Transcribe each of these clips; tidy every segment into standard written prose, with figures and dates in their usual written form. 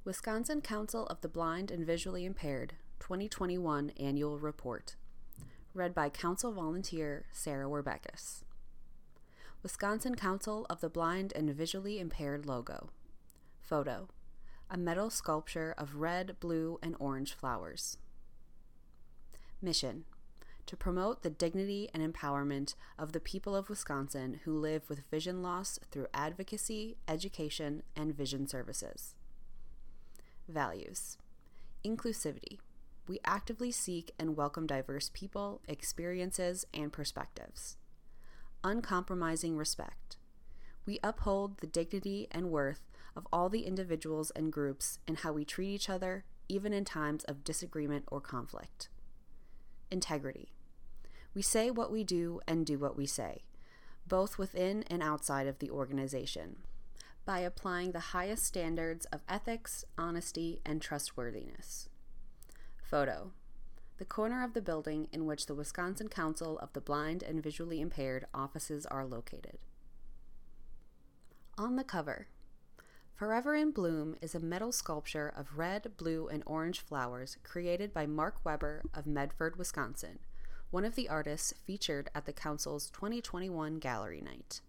Wisconsin Council of the Blind and Visually Impaired 2021 Annual Report. Read by Council Volunteer Sarah Werbekis. Wisconsin Council of the Blind and Visually Impaired logo. Photo: a metal sculpture of red, blue, and orange flowers. Mission: to promote the dignity and empowerment of the people of Wisconsin who live with vision loss through advocacy, education, and vision services. Values: inclusivity. We actively seek and welcome diverse people, experiences, and perspectives. Uncompromising respect. We uphold the dignity and worth of all the individuals and groups in how we treat each other, even in times of disagreement or conflict. Integrity. We say what we do and do what we say, both within and outside of the organization, by applying the highest standards of ethics, honesty, and trustworthiness. Photo: the corner of the building in which the Wisconsin Council of the Blind and Visually Impaired offices are located. On the cover, Forever in Bloom is a metal sculpture of red, blue, and orange flowers created by Mark Weber of Medford, Wisconsin, one of the artists featured at the Council's 2021 Gallery Night.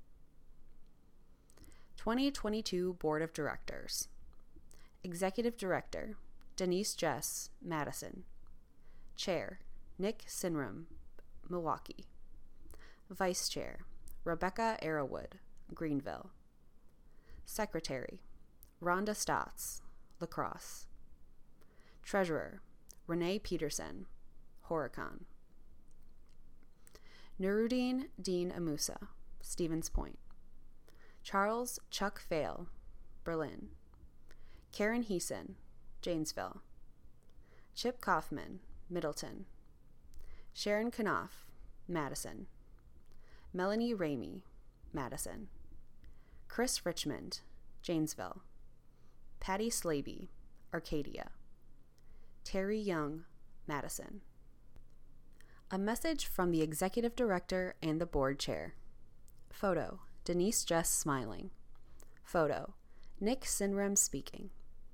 2022 Board of Directors. Executive Director: Denise Jess, Madison. Chair: Nick Sinram, Milwaukee. Vice Chair: Rebecca Arrowwood, Greenville. Secretary: Rhonda Stotts, La Crosse. Treasurer: Renee Peterson, Horicon. Nuruddin Dean Amusa, Stevens Point. Charles Chuck Fail, Berlin. Karen Heeson, Janesville. Chip Kaufman, Middleton. Sharon Knopf, Madison. Melanie Ramey, Madison. Chris Richmond, Janesville. Patty Slaby, Arcadia. Terry Young, Madison. A message from the Executive Director and the Board Chair. Photo: Denise Jess smiling. Photo: Nick Sinram speaking.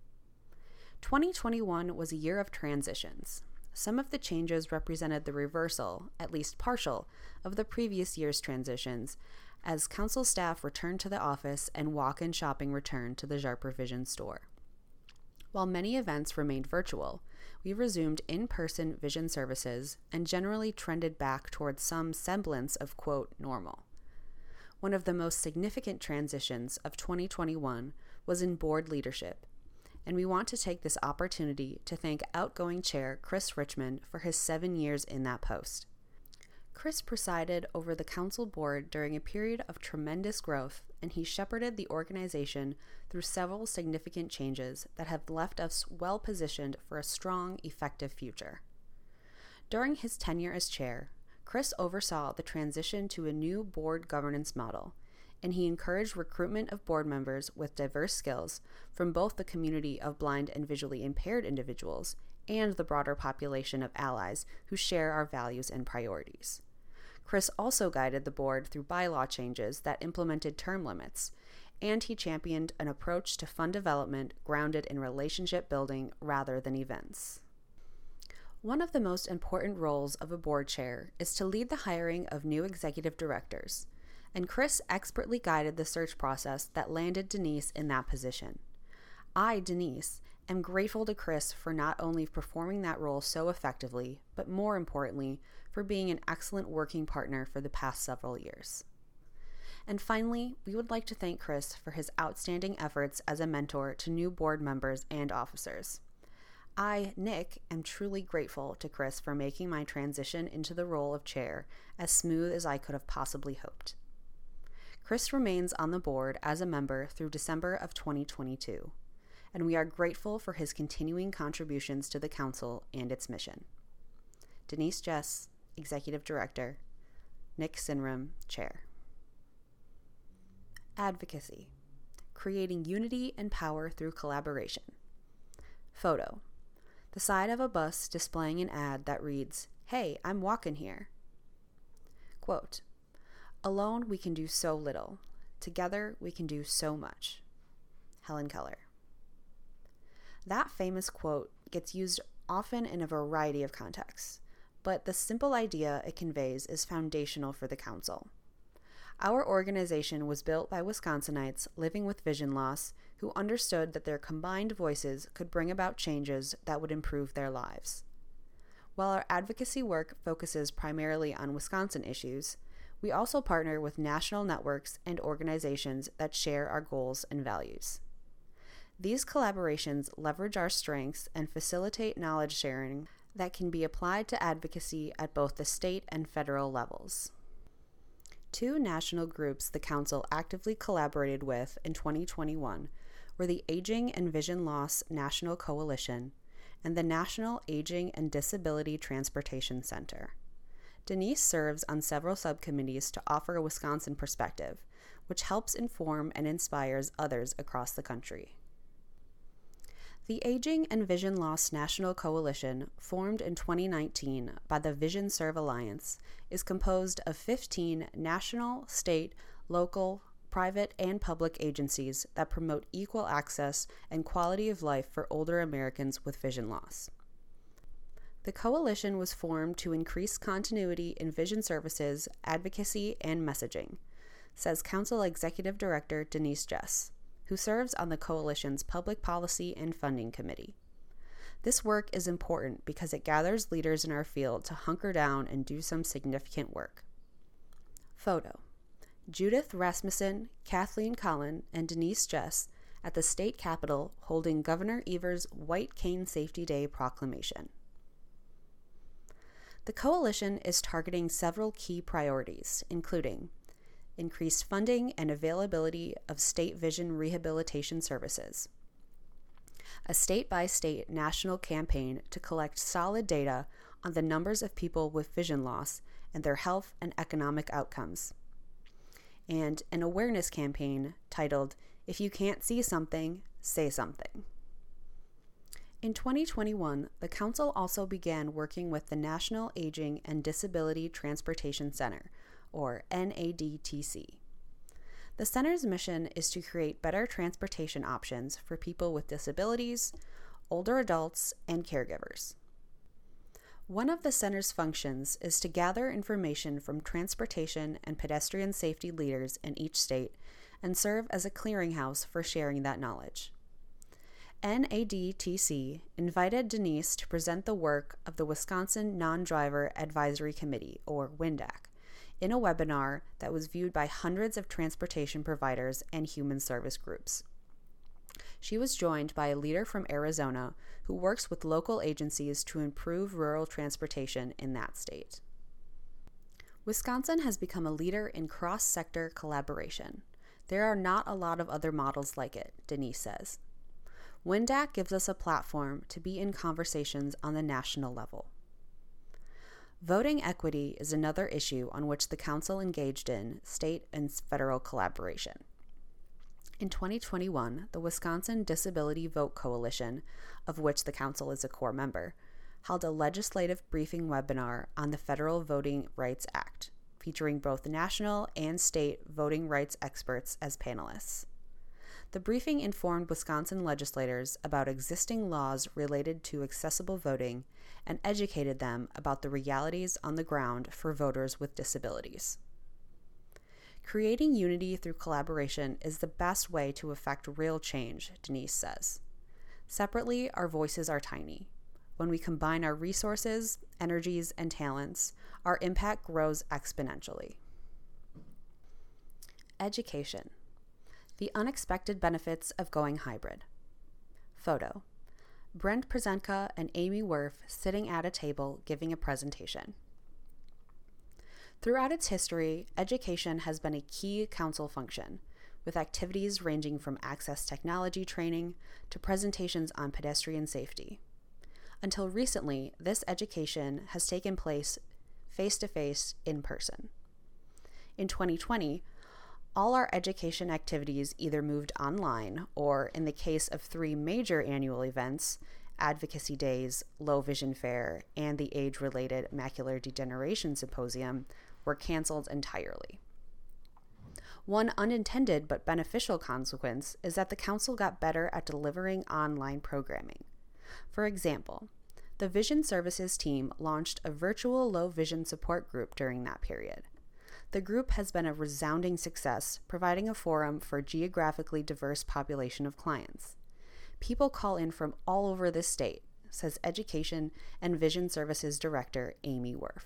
2021 was a year of transitions. Some of the changes represented the reversal, at least partial, of the previous year's transitions, as council staff returned to the office and walk-in shopping returned to the Jarper Vision store. While many events remained virtual, we resumed in-person vision services and generally trended back towards some semblance of, quote, normal. One of the most significant transitions of 2021 was in board leadership, and we want to take this opportunity to thank outgoing Chair Chris Richmond for his 7 years in that post. Chris presided over the council board during a period of tremendous growth, and he shepherded the organization through several significant changes that have left us well positioned for a strong, effective future. During his tenure as chair, Chris oversaw the transition to a new board governance model, and he encouraged recruitment of board members with diverse skills from both the community of blind and visually impaired individuals and the broader population of allies who share our values and priorities. Chris also guided the board through bylaw changes that implemented term limits, and he championed an approach to fund development grounded in relationship building rather than events. One of the most important roles of a board chair is to lead the hiring of new executive directors, and Chris expertly guided the search process that landed Denise in that position. I, Denise, am grateful to Chris for not only performing that role so effectively, but more importantly, for being an excellent working partner for the past several years. And finally, we would like to thank Chris for his outstanding efforts as a mentor to new board members and officers. I, Nick, am truly grateful to Chris for making my transition into the role of chair as smooth as I could have possibly hoped. Chris remains on the board as a member through December of 2022, and we are grateful for his continuing contributions to the council and its mission. Denise Jess, Executive Director. Nick Sinram, Chair. Advocacy: creating unity and power through collaboration. Photo: the side of a bus displaying an ad that reads, "Hey, I'm walking here." Quote: alone we can do so little. Together we can do so much. Helen Keller. That famous quote gets used often in a variety of contexts, but the simple idea it conveys is foundational for the council. Our organization was built by Wisconsinites living with vision loss who understood that their combined voices could bring about changes that would improve their lives. While our advocacy work focuses primarily on Wisconsin issues, we also partner with national networks and organizations that share our goals and values. These collaborations leverage our strengths and facilitate knowledge sharing that can be applied to advocacy at both the state and federal levels. Two national groups the Council actively collaborated with in 2021 were the Aging and Vision Loss National Coalition and the National Aging and Disability Transportation Center. Denise serves on several subcommittees to offer a Wisconsin perspective, which helps inform and inspires others across the country. The Aging and Vision Loss National Coalition, formed in 2019 by the Vision Serve Alliance, is composed of 15 national, state, local, private, and public agencies that promote equal access and quality of life for older Americans with vision loss. The coalition was formed to increase continuity in vision services, advocacy, and messaging, says Council Executive Director Denise Jess, who serves on the coalition's Public Policy and Funding Committee. This work is important because it gathers leaders in our field to hunker down and do some significant work. Photo: Judith Rasmussen, Kathleen Collin, and Denise Jess at the state capitol holding Governor Evers' White Cane Safety Day proclamation. The coalition is targeting several key priorities, including increased funding and availability of state vision rehabilitation services, a state-by-state national campaign to collect solid data on the numbers of people with vision loss and their health and economic outcomes, and an awareness campaign titled, "If You Can't See Something, Say Something." In 2021, the Council also began working with the National Aging and Disability Transportation Center, or NADTC. The center's mission is to create better transportation options for people with disabilities, older adults, and caregivers. One of the center's functions is to gather information from transportation and pedestrian safety leaders in each state and serve as a clearinghouse for sharing that knowledge. NADTC invited Denise to present the work of the Wisconsin Non-Driver Advisory Committee, or WNDAC, in a webinar that was viewed by hundreds of transportation providers and human service groups. She was joined by a leader from Arizona who works with local agencies to improve rural transportation in that state. Wisconsin has become a leader in cross-sector collaboration. There are not a lot of other models like it, Denise says. WNDAC gives us a platform to be in conversations on the national level. Voting equity is another issue on which the Council engaged in state and federal collaboration. In 2021, the Wisconsin Disability Vote Coalition, of which the Council is a core member, held a legislative briefing webinar on the Federal Voting Rights Act, featuring both national and state voting rights experts as panelists. The briefing informed Wisconsin legislators about existing laws related to accessible voting and educated them about the realities on the ground for voters with disabilities. Creating unity through collaboration is the best way to effect real change, Denise says. Separately, our voices are tiny. When we combine our resources, energies, and talents, our impact grows exponentially. Education. The unexpected benefits of going hybrid. Photo: Brent Prezenka and Amy Werf sitting at a table giving a presentation. Throughout its history, education has been a key council function, with activities ranging from access technology training to presentations on pedestrian safety. Until recently, this education has taken place face-to-face in person. In 2020, all our education activities either moved online or, in the case of 3 major annual events, Advocacy Days, Low Vision Fair, and the Age-Related Macular Degeneration Symposium, were canceled entirely. One unintended but beneficial consequence is that the council got better at delivering online programming. For example, the Vision Services team launched a virtual low vision support group during that period. The group has been a resounding success, providing a forum for a geographically diverse population of clients. People call in from all over the state, says Education and Vision Services Director Amy Werf.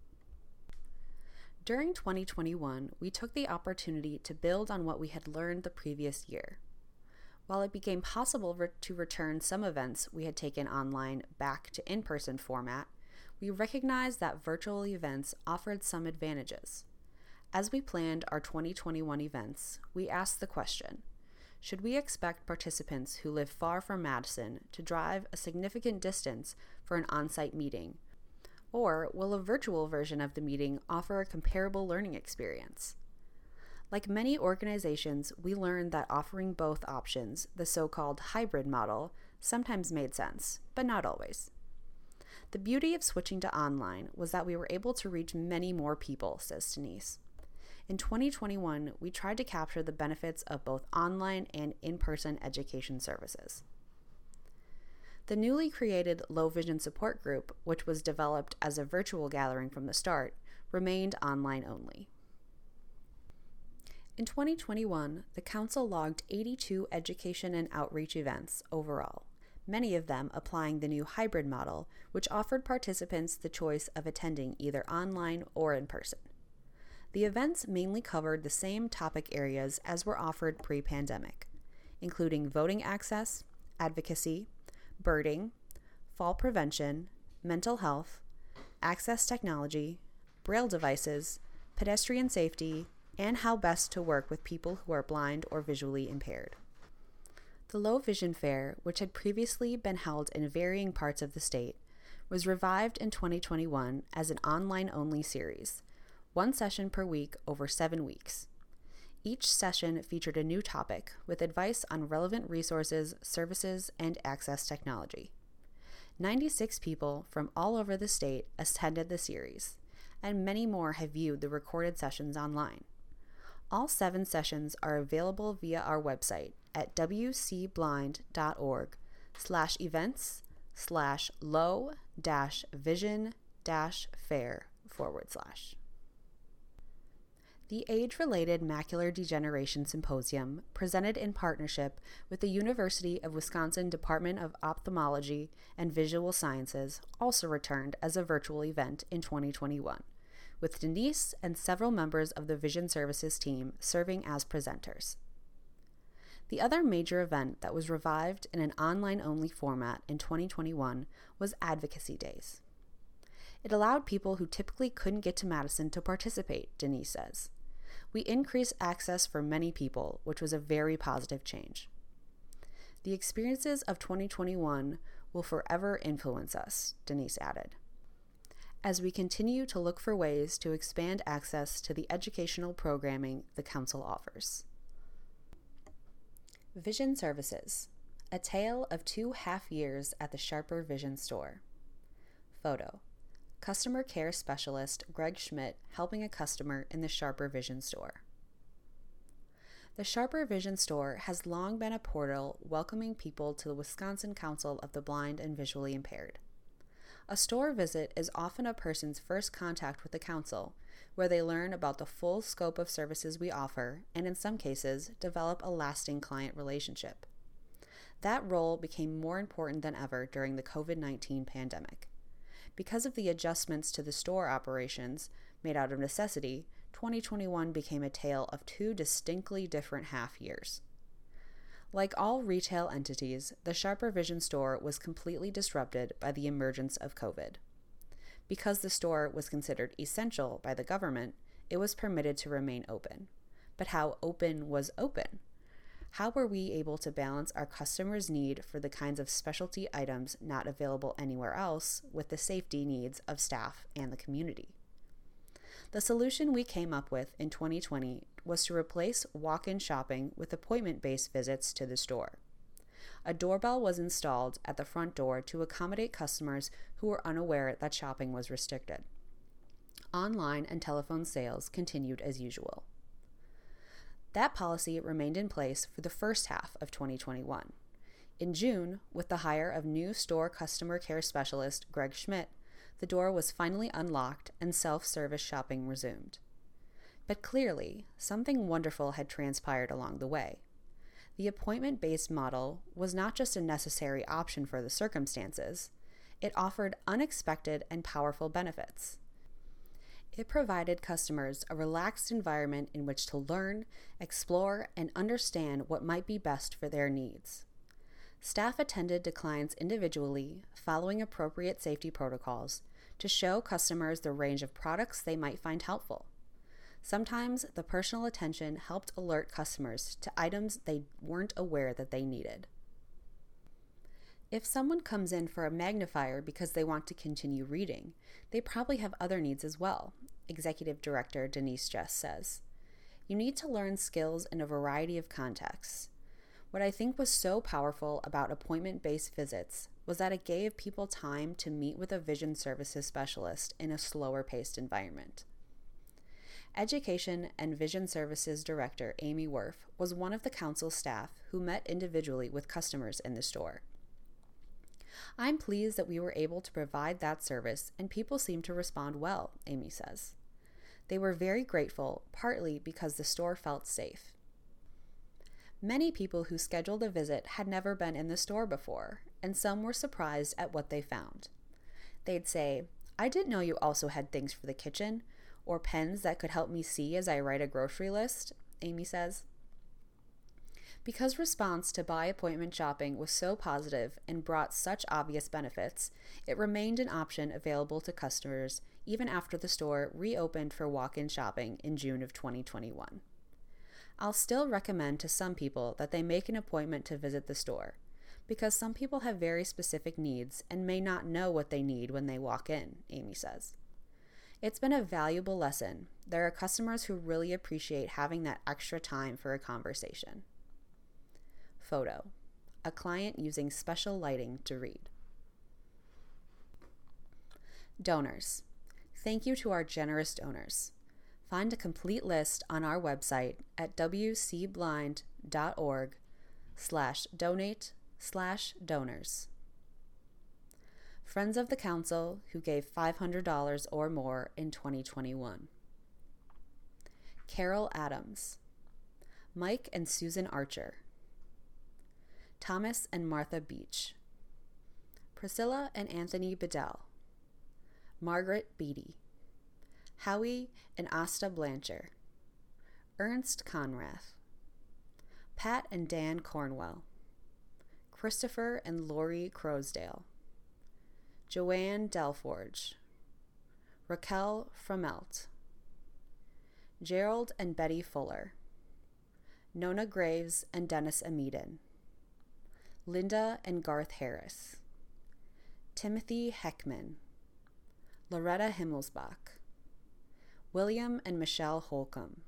During 2021, we took the opportunity to build on what we had learned the previous year. While it became possible to return some events we had taken online back to in-person format, we recognized that virtual events offered some advantages. As we planned our 2021 events, we asked the question, should we expect participants who live far from Madison to drive a significant distance for an on-site meeting? Or will a virtual version of the meeting offer a comparable learning experience? Like many organizations, we learned that offering both options, the so-called hybrid model, sometimes made sense, but not always. The beauty of switching to online was that we were able to reach many more people, says Denise. In 2021, we tried to capture the benefits of both online and in-person education services. The newly created Low Vision Support Group, which was developed as a virtual gathering from the start, remained online only. In 2021, the Council logged 82 education and outreach events overall, many of them applying the new hybrid model, which offered participants the choice of attending either online or in person. The events mainly covered the same topic areas as were offered pre-pandemic, including voting access, advocacy, birding, fall prevention, mental health, access technology, braille devices, pedestrian safety, and how best to work with people who are blind or visually impaired. The Low Vision Fair, which had previously been held in varying parts of the state, was revived in 2021 as an online-only series, one session per week over 7 weeks. Each session featured a new topic with advice on relevant resources, services, and access technology. 96 people from all over the state attended the series, and many more have viewed the recorded sessions online. All 7 sessions are available via our website at wcblind.org/events/low-vision-fair/. The Age-Related Macular Degeneration Symposium, presented in partnership with the University of Wisconsin Department of Ophthalmology and Visual Sciences, also returned as a virtual event in 2021, with Denise and several members of the Vision Services team serving as presenters. The other major event that was revived in an online-only format in 2021 was Advocacy Days. It allowed people who typically couldn't get to Madison to participate, Denise says. We increased access for many people, which was a very positive change. The experiences of 2021 will forever influence us, Denise added, as we continue to look for ways to expand access to the educational programming the Council offers. Vision Services, a tale of 2 half years at the Sharper Vision store. Photo: Customer Care Specialist Greg Schmidt helping a customer in the Sharper Vision store. The Sharper Vision store has long been a portal welcoming people to the Wisconsin Council of the Blind and Visually Impaired. A store visit is often a person's first contact with the council, where they learn about the full scope of services we offer and, in some cases, develop a lasting client relationship. That role became more important than ever during the COVID-19 pandemic. Because of the adjustments to the store operations made out of necessity, 2021 became a tale of 2 distinctly different half years. Like all retail entities, the Sharper Vision store was completely disrupted by the emergence of COVID. Because the store was considered essential by the government, it was permitted to remain open. But how open was open? How were we able to balance our customers' need for the kinds of specialty items not available anywhere else with the safety needs of staff and the community? The solution we came up with in 2020 was to replace walk-in shopping with appointment-based visits to the store. A doorbell was installed at the front door to accommodate customers who were unaware that shopping was restricted. Online and telephone sales continued as usual. That policy remained in place for the first half of 2021. In June, with the hire of new store customer care specialist Greg Schmidt, the door was finally unlocked and self-service shopping resumed. But clearly, something wonderful had transpired along the way. The appointment-based model was not just a necessary option for the circumstances, it offered unexpected and powerful benefits. It provided customers a relaxed environment in which to learn, explore, and understand what might be best for their needs. Staff attended to clients individually, following appropriate safety protocols, to show customers the range of products they might find helpful. Sometimes the personal attention helped alert customers to items they weren't aware that they needed. If someone comes in for a magnifier because they want to continue reading, they probably have other needs as well, Executive Director Denise Jess says. You need to learn skills in a variety of contexts. What I think was so powerful about appointment-based visits was that it gave people time to meet with a vision services specialist in a slower-paced environment. Education and Vision Services Director Amy Worf was one of the council staff who met individually with customers in the store. I'm pleased that we were able to provide that service and people seemed to respond well, Amy says. They were very grateful, partly because the store felt safe. Many people who scheduled a visit had never been in the store before, and some were surprised at what they found. They'd say, "I didn't know you also had things for the kitchen, or pens that could help me see as I write a grocery list," Amy says. Because response to by appointment shopping was so positive and brought such obvious benefits, it remained an option available to customers even after the store reopened for walk-in shopping in June of 2021. I'll still recommend to some people that they make an appointment to visit the store, because some people have very specific needs and may not know what they need when they walk in, Amy says. It's been a valuable lesson. There are customers who really appreciate having that extra time for a conversation. Photo: a client using special lighting to read. Donors. Thank you to our generous donors. Find a complete list on our website at wcblind.org/donate/donors. Friends of the Council who gave $500 or more in 2021. Carol Adams. Mike and Susan Archer. Thomas and Martha Beach. Priscilla and Anthony Bedell. Margaret Beatty. Howie and Asta Blancher. Ernst Conrath. Pat and Dan Cornwell. Christopher and Lori Crosdale. Joanne Delforge. Raquel Fromelt. Gerald and Betty Fuller. Nona Graves and Dennis Amedin. Linda and Garth Harris. Timothy Heckman. Loretta Himmelsbach. William and Michelle Holcomb.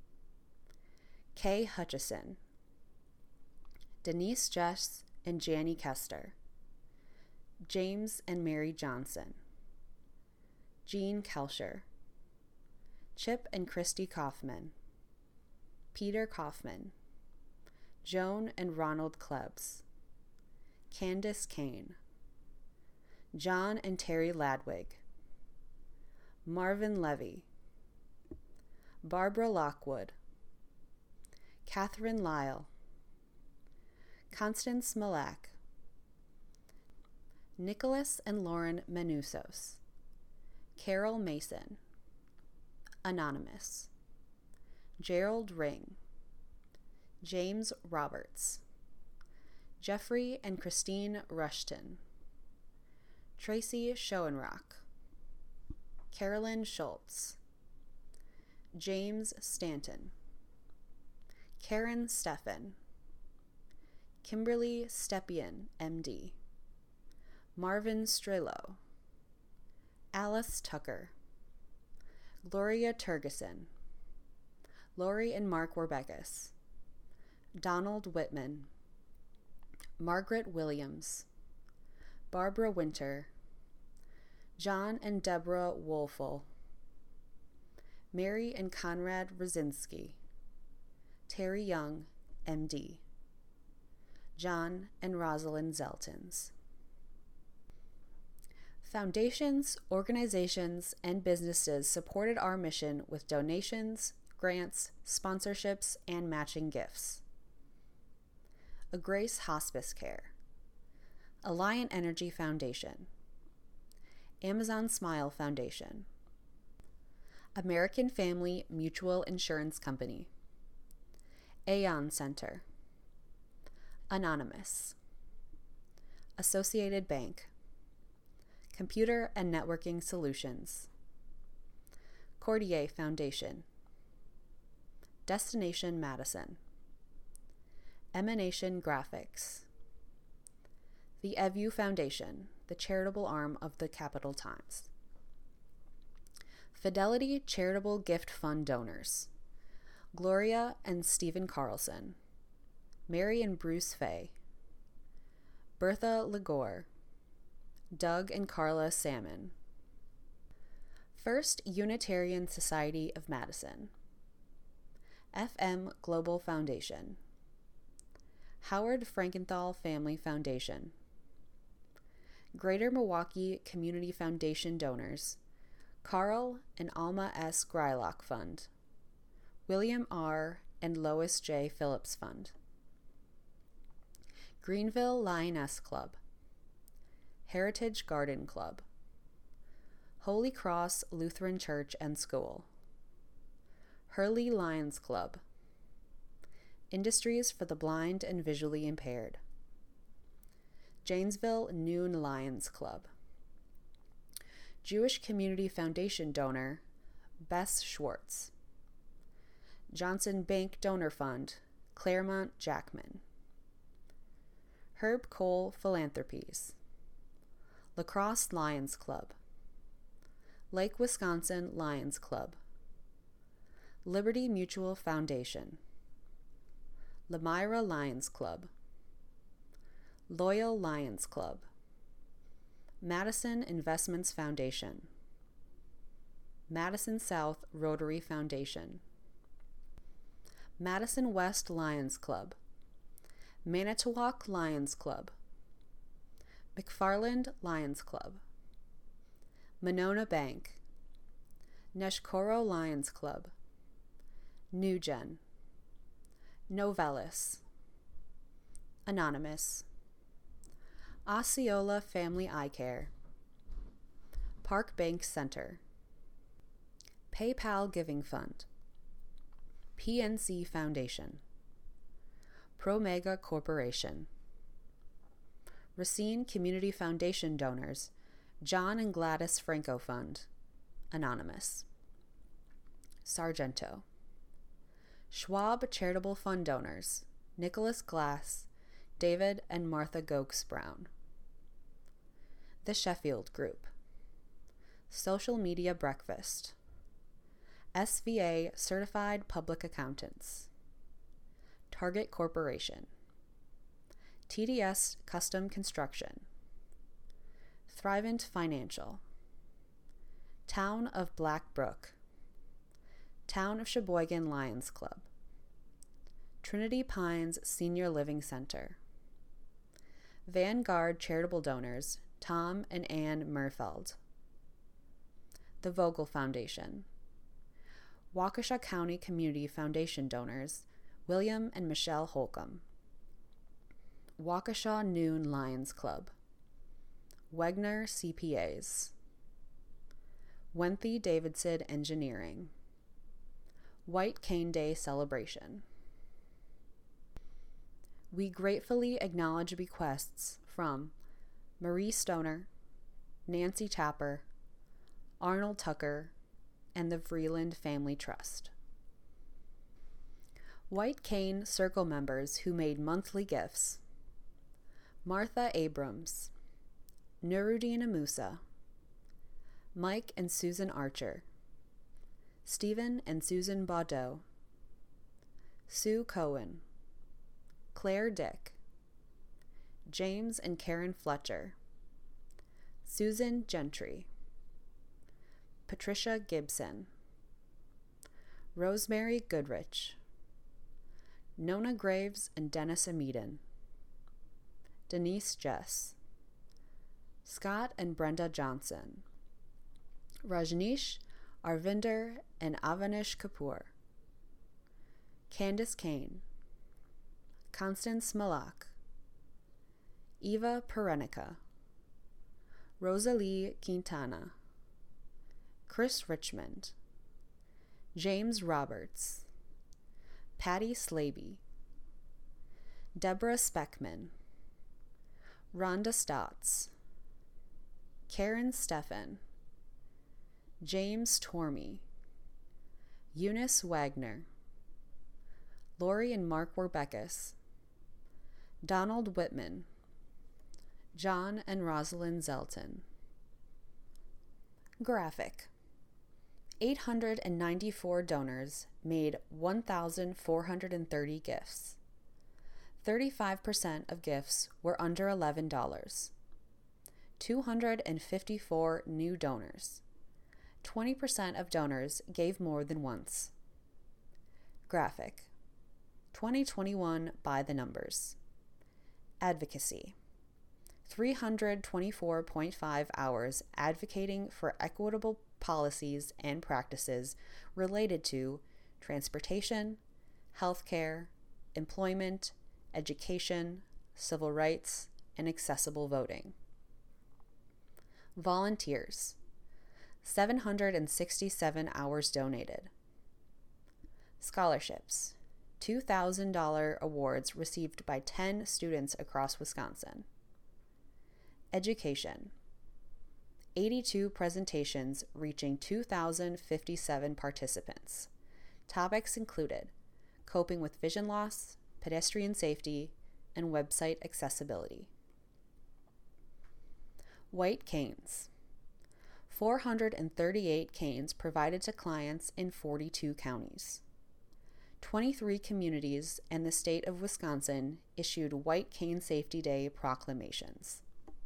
Kay Hutchison. Denise Jess and Janie Kester. James and Mary Johnson. Jean Kelscher. Chip and Christy Kaufman. Peter Kaufman. Joan and Ronald Klebs. Candace Kane. John and Terry Ladwig. Marvin Levy. Barbara Lockwood. Catherine Lyle. Constance Malak. Nicholas and Lauren Menusos. Carol Mason. Anonymous. Gerald Ring. James Roberts. Jeffrey and Christine Rushton. Tracy Schoenrock. Carolyn Schultz. James Stanton. Karen Steffen. Kimberly Stepien, MD. Marvin Strelo. Alice Tucker. Gloria Turgeson. Lori and Mark Warbeckis. Donald Whitman. Margaret Williams. Barbara Winter. John and Deborah Wolfel. Mary and Conrad Rosinski. Terry Young, MD. John and Rosalind Zeltons. Foundations, organizations, and businesses supported our mission with donations, grants, sponsorships, and matching gifts. A Grace Hospice Care, Alliant Energy Foundation, Amazon Smile Foundation, American Family Mutual Insurance Company, Aon Center, Anonymous, Associated Bank, Computer and Networking Solutions, Cordier Foundation, Destination Madison, Emanation Graphics, the Evu Foundation, the charitable arm of the Capital Times, Fidelity Charitable Gift Fund donors, Gloria and Stephen Carlson, Mary and Bruce Fay, Bertha Ligor, Doug and Carla Salmon, First Unitarian Society of Madison, FM Global Foundation, Howard Frankenthal Family Foundation, Greater Milwaukee Community Foundation donors, Carl and Alma S. Grylock Fund, William R. and Lois J. Phillips Fund, Greenville Lioness Club, Heritage Garden Club, Holy Cross Lutheran Church and School, Hurley Lions Club, Industries for the Blind and Visually Impaired, Janesville Noon Lions Club, Jewish Community Foundation donor Bess Schwartz, Johnson Bank Donor Fund, Claremont Jackman, Herb Cole Philanthropies, La Crosse Lions Club, Lake Wisconsin Lions Club, Liberty Mutual Foundation, Lamira Lions Club, Loyal Lions Club, Madison Investments Foundation, Madison South Rotary Foundation, Madison West Lions Club, Manitowoc Lions Club, McFarland Lions Club, Monona Bank, Neshkoro Lions Club, NewGen, Novellus, Anonymous, Osceola Family Eye Care, Park Bank Center, PayPal Giving Fund, PNC Foundation, Promega Corporation, Racine Community Foundation donors, John and Gladys Franco Fund, Anonymous, Sargento, Schwab Charitable Fund donors, Nicholas Glass, David and Martha Gokes Brown, The Sheffield Group, Social Media Breakfast, SVA Certified Public Accountants, Target Corporation, TDS Custom Construction, Thrivent Financial, Town of Black Brook, Town of Sheboygan Lions Club, Trinity Pines Senior Living Center, Vanguard Charitable Donors, Tom and Ann Merfeld, the Vogel Foundation, Waukesha County Community Foundation donors, William and Michelle Holcomb, Waukesha Noon Lions Club, Wegner CPAs, Wenthy Davidson Engineering, White Cane Day Celebration. We gratefully acknowledge bequests from Marie Stoner, Nancy Tapper, Arnold Tucker, and the Vreeland Family Trust. White Cane Circle members who made monthly gifts: Martha Abrams, Nuruddin Amusa, Mike and Susan Archer, Stephen and Susan Baudot, Sue Cohen, Claire Dick, James and Karen Fletcher, Susan Gentry, Patricia Gibson, Rosemary Goodrich, Nona Graves and Dennis Amedon, Denise Jess, Scott and Brenda Johnson, Rajneesh, Arvinder, and Avanish Kapoor, Candace Kane, Constance Malak, Eva Perenica, Rosalie Quintana, Chris Richmond, James Roberts, Patty Slaby, Deborah Speckman, Rhonda Stotts, Karen Steffen, James Tormey, Eunice Wagner, Lori and Mark Warbeckis, Donald Whitman, John and Rosalind Zelton. Graphic. 894 donors made 1,430 gifts. 35% of gifts were under $11. 254 new donors. 20% of donors gave more than once. Graphic. 2021 by the numbers. Advocacy. 324.5 hours advocating for equitable policies and practices related to transportation, healthcare, employment, education, civil rights, and accessible voting. Volunteers. 767 hours donated. Scholarships. $2,000 awards received by 10 students across Wisconsin. Education. 82 presentations reaching 2,057 participants. Topics included coping with vision loss, pedestrian safety, and website accessibility. White canes. 438 canes provided to clients in 42 counties. 23 communities and the state of Wisconsin issued White Cane Safety Day proclamations.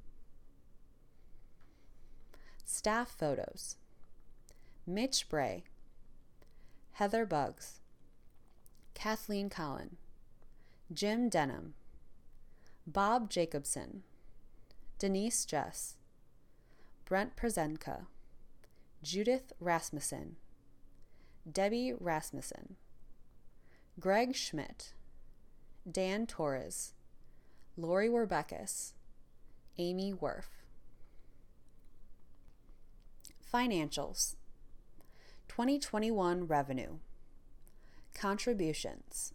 Staff photos. Mitch Bray, Heather Buggs, Kathleen Collin, Jim Denham, Bob Jacobson, Denise Jess, Brent Przenka, Judith Rasmussen, Debbie Rasmussen, Greg Schmidt, Dan Torres, Lori Warbeckis, Amy Werf. Financials. 2021 revenue. Contributions.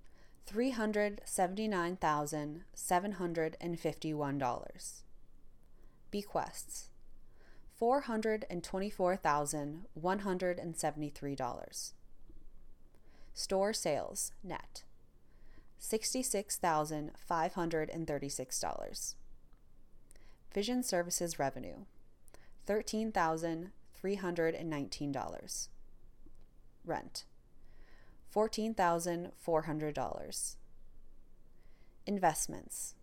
$379,751. Bequests. $424,173. Store sales, net. $66,536. Vision services revenue. $13,319. Rent. $14,400. Investments.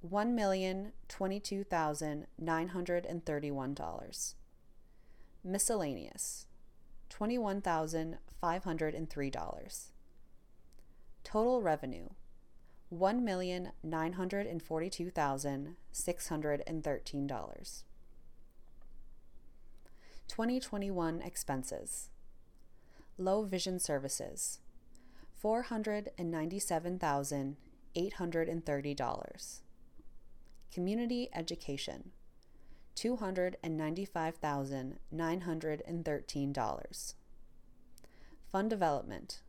$1,022,931. Miscellaneous. $21,503. Total revenue. $1,942,613. 2021 expenses. Low vision services. $497,830. Community education. $295,913. Fund development.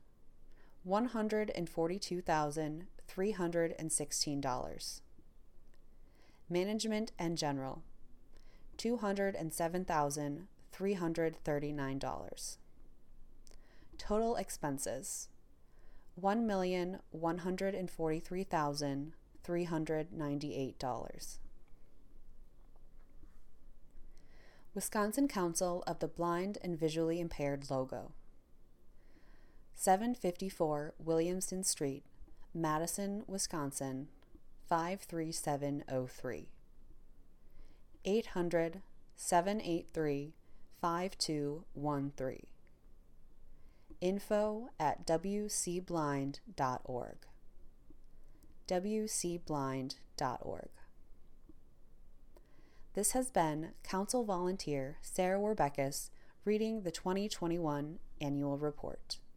$142,316. Management and general. $207,339. Total expenses. $1,143,398. Wisconsin Council of the Blind and Visually Impaired logo. 754 Williamson Street, Madison, Wisconsin, 53703. 800-783-5213. info@wcblind.org. wcblind.org. This has been Council Volunteer Sarah Werbekis reading the 2021 Annual Report.